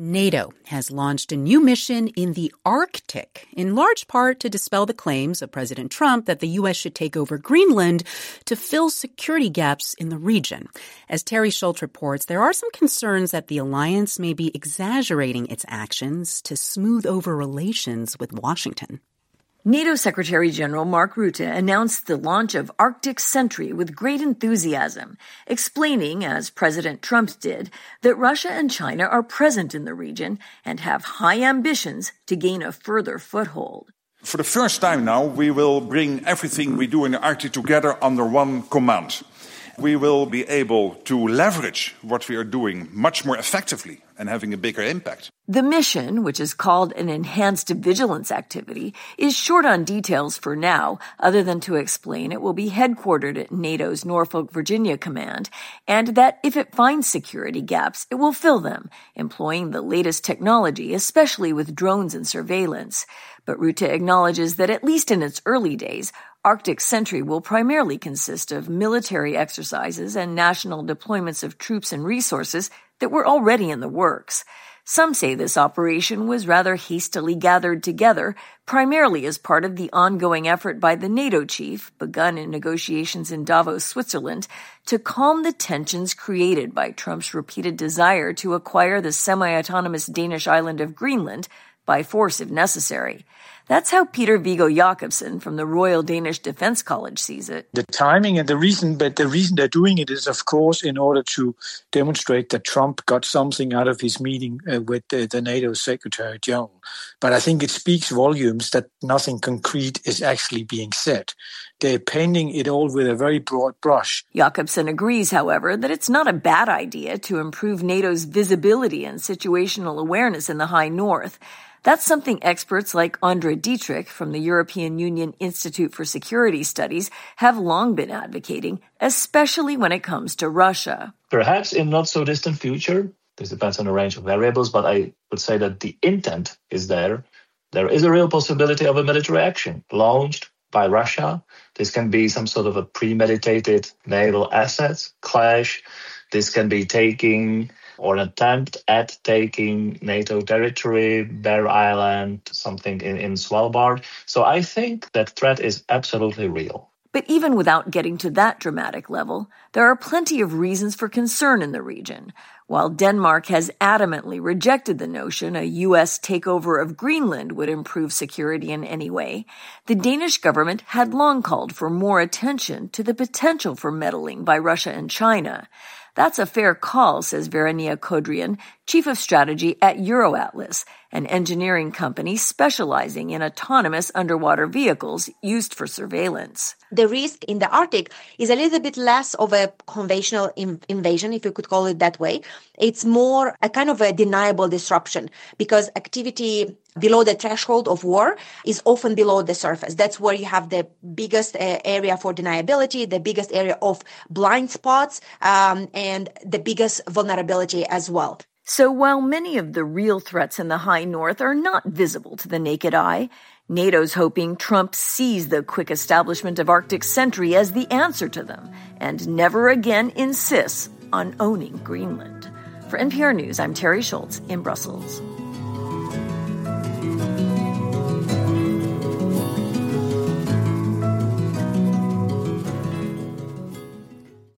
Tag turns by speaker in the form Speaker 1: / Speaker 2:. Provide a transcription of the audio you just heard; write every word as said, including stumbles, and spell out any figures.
Speaker 1: NATO has launched a new mission in the Arctic, in large part to dispel the claims of President Trump that the U S should take over Greenland to fill security gaps in the region. As Terry Schultz reports, there are some concerns that the alliance may be exaggerating its actions to smooth over relations with Washington.
Speaker 2: NATO Secretary General Mark Rutte announced the launch of Arctic Sentry with great enthusiasm, explaining, as President Trump did, that Russia and China are present in the region and have high ambitions to gain a further foothold.
Speaker 3: For the first time now, we will bring everything we do in the Arctic together under one command. We will be able to leverage what we are doing much more effectively and having a bigger impact.
Speaker 2: The mission, which is called an Enhanced Vigilance Activity, is short on details for now, other than to explain it will be headquartered at NATO's Norfolk, Virginia command, and that if it finds security gaps, it will fill them, employing the latest technology, especially with drones and surveillance. But Rutte acknowledges that at least in its early days, Arctic Sentry will primarily consist of military exercises and national deployments of troops and resources that were already in the works. Some say this operation was rather hastily gathered together, primarily as part of the ongoing effort by the NATO chief, begun in negotiations in Davos, Switzerland, to calm the tensions created by Trump's repeated desire to acquire the semi-autonomous Danish island of Greenland by force if necessary. That's how Peter Viggo Jacobsen from the Royal Danish Defence College sees it.
Speaker 4: The timing and the reason, but the reason they're doing it is, of course, in order to demonstrate that Trump got something out of his meeting uh, with the, the NATO Secretary General. But I think it speaks volumes that nothing concrete is actually being said. They're painting it all with a very broad brush.
Speaker 2: Jacobsen agrees, however, that it's not a bad idea to improve NATO's visibility and situational awareness in the high north. That's something experts like Andre Dietrich from the European Union Institute for Security Studies have long been advocating, especially when it comes to Russia.
Speaker 5: Perhaps in not so distant future, this depends on a range of variables, but I would say that the intent is there. There is a real possibility of a military action launched by Russia. This can be some sort of a premeditated naval assets clash. This can be taking or an attempt at taking NATO territory, Bear Island, something in, in Svalbard. So I think that threat is absolutely real.
Speaker 2: But even without getting to that dramatic level, there are plenty of reasons for concern in the region. While Denmark has adamantly rejected the notion a U S takeover of Greenland would improve security in any way, the Danish government had long called for more attention to the potential for meddling by Russia and China. That's a fair call, says Verenia Kodrian, chief of strategy at Euroatlas, an engineering company specializing in autonomous underwater vehicles used for surveillance.
Speaker 6: The risk in the Arctic is a little bit less of a conventional in- invasion, if you could call it that way. It's more a kind of a deniable disruption because activity below the threshold of war is often below the surface. That's where you have the biggest uh, area for deniability, the biggest area of blind spots, um, and the biggest vulnerability as well.
Speaker 2: So while many of the real threats in the high north are not visible to the naked eye, NATO's hoping Trump sees the quick establishment of Arctic Sentry as the answer to them and never again insists on owning Greenland. For N P R News, I'm Terry Schultz in Brussels.